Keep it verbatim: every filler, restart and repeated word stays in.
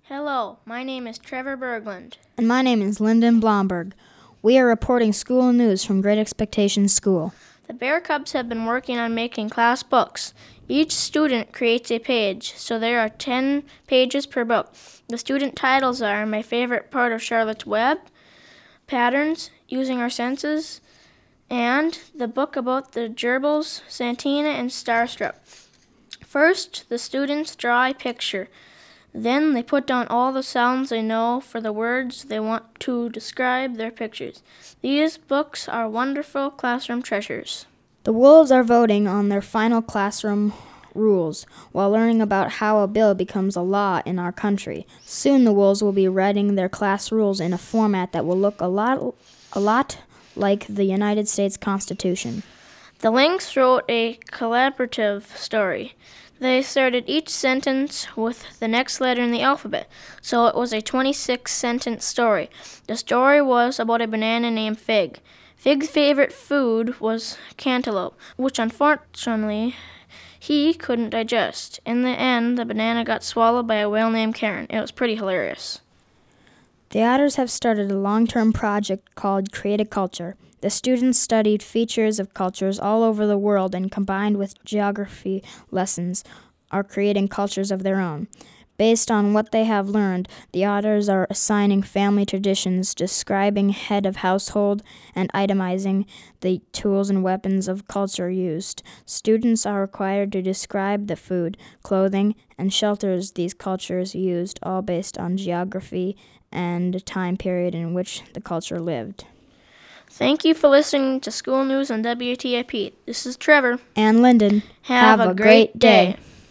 Hello, my name is Trevor Berglund. And my name is Lyndon Blomberg. We are reporting school news from Great Expectations School. The Bear Cubs have been working on making class books. Each student creates a page, so there are ten pages per book. The student titles are My Favorite Part of Charlotte's Web, Patterns, Using Our Senses, and the book about the gerbils, Santina, and Starstruck. First, the students draw a picture. Then they put down all the sounds they know for the words they want to describe their pictures. These books are wonderful classroom treasures. The Wolves are voting on their final classroom rules while learning about how a bill becomes a law in our country. Soon the Wolves will be writing their class rules in a format that will look a lot, a lot like the United States Constitution. The Lynx wrote a collaborative story. They started each sentence with the next letter in the alphabet, so it was a twenty-six sentence story. The story was about a banana named Fig. Fig's favorite food was cantaloupe, which unfortunately he couldn't digest. In the end, the banana got swallowed by a whale named Karen. It was pretty hilarious. The Otters have started a long-term project called Create a Culture. The students studied features of cultures all over the world and combined with geography lessons are creating cultures of their own. Based on what they have learned, the Otters are assigning family traditions, describing head of household, and itemizing the tools and weapons of culture used. Students are required to describe the food, clothing, and shelters these cultures used, all based on geography and time period in which the culture lived. Thank you for listening to School News on W T I P. This is Trevor. And Lyndon. Have, Have a, a great day. day.